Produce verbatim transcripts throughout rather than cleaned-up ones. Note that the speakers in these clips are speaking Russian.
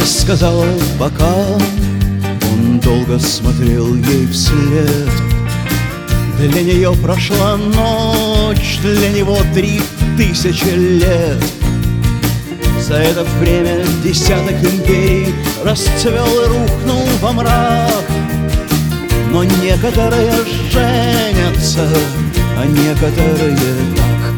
сказала пока. Он долго смотрел ей вслед. Для нее прошла ночь, для него три тысячи лет. За это время десяток империй расцвел и рухнул во мрак. Но некоторые женятся, а некоторые так.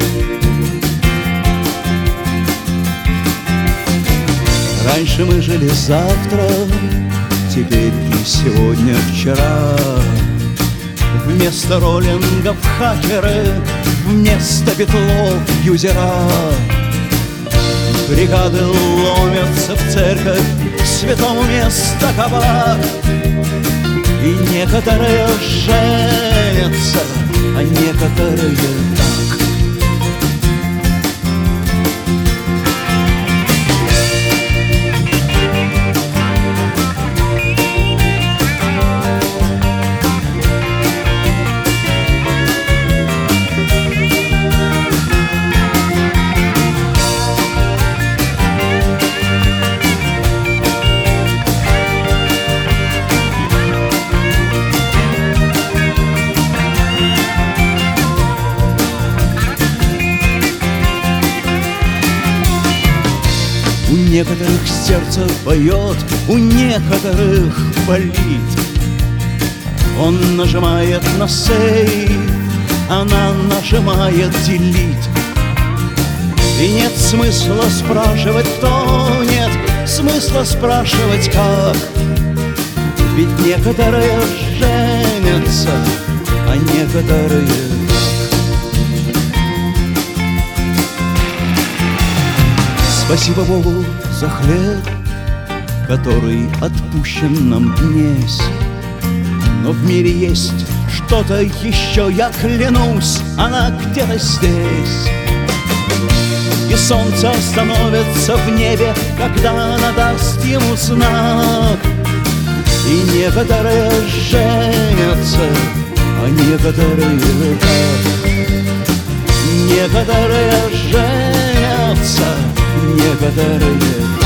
Раньше мы жили завтра, теперь не сегодня, вчера. Вместо роллингов хакеры, вместо битлов юзера. Бригады ломятся в церковь, святому место кабак. И некоторые женятся, а некоторые так. У некоторых сердце поет, у некоторых болит. Он нажимает на сейф, она нажимает делит. И нет смысла спрашивать, кто, нет смысла спрашивать, как. Ведь некоторые женятся, а некоторые так. Спасибо Богу за хлеб, который отпущен нам днесь. Но в мире есть что-то еще, я клянусь, она где-то здесь. И солнце остановится в небе, когда она даст ему знак. И некоторые женятся, а некоторые так. Некоторые женятся, некоторые